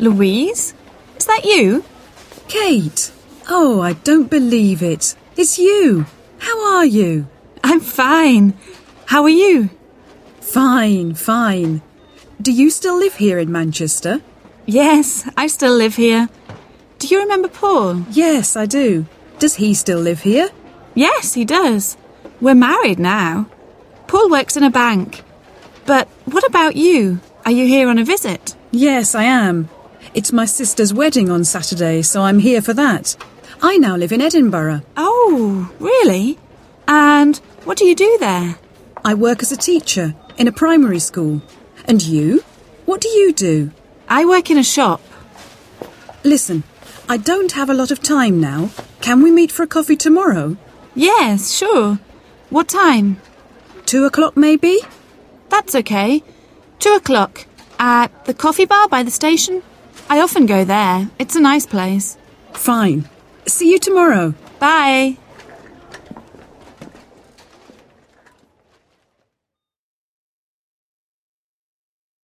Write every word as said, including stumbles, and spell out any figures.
Louise? Is that you? Kate! Oh, I don't believe it. It's you. How are you? I'm fine. How are you? Fine, fine. Do you still live here in Manchester? Yes, I still live here. Do you remember Paul? Yes, I do. Does he still live here? Yes, he does. We're married now. Paul works in a bank. But what about you? Are you here on a visit? Yes, I am. It's my sister's wedding on Saturday, so I'm here for that. I now live in Edinburgh. Oh, really? And what do you do there? I work as a teacher in a primary school. And you? What do you do? I work in a shop. Listen, I don't have a lot of time now. Can we meet for a coffee tomorrow? Yes, sure. What time? Two o'clock, maybe? That's okay. Two o'clock. At the coffee bar by the station? I often go there. It's a nice place. Fine. See you tomorrow. Bye.